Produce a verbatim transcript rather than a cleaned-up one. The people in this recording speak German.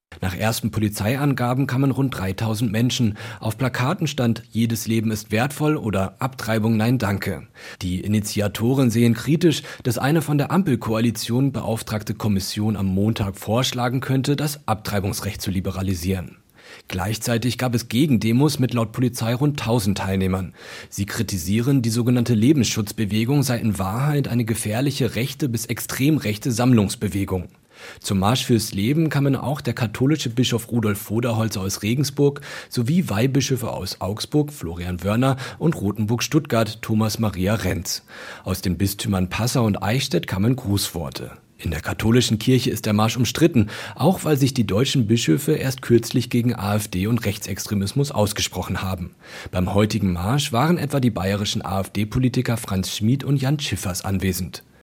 Nach ersten Polizeiangaben kamen rund dreitausend Menschen. Auf Plakaten stand „Jedes Leben ist wertvoll" oder „Abtreibung, nein, danke". Die Initiatoren sehen kritisch, dass eine von der Ampelkoalition beauftragte Kommission am Montag vorschlagen könnte, das Abtreibungsrecht zu liberalisieren. Gleichzeitig gab es Gegendemos mit laut Polizei rund tausend Teilnehmern. Sie kritisieren, die sogenannte Lebensschutzbewegung sei in Wahrheit eine gefährliche rechte bis extrem rechte Sammlungsbewegung. Zum Marsch fürs Leben kamen auch der katholische Bischof Rudolf Voderholzer aus Regensburg sowie Weihbischöfe aus Augsburg, Florian Wörner, und Rothenburg-Stuttgart, Thomas Maria Renz. Aus den Bistümern Passau und Eichstätt kamen Grußworte. In der katholischen Kirche ist der Marsch umstritten, auch weil sich die deutschen Bischöfe erst kürzlich gegen AfD und Rechtsextremismus ausgesprochen haben. Beim heutigen Marsch waren etwa die bayerischen AfD-Politiker Franz Schmid und Jan Schiffers anwesend.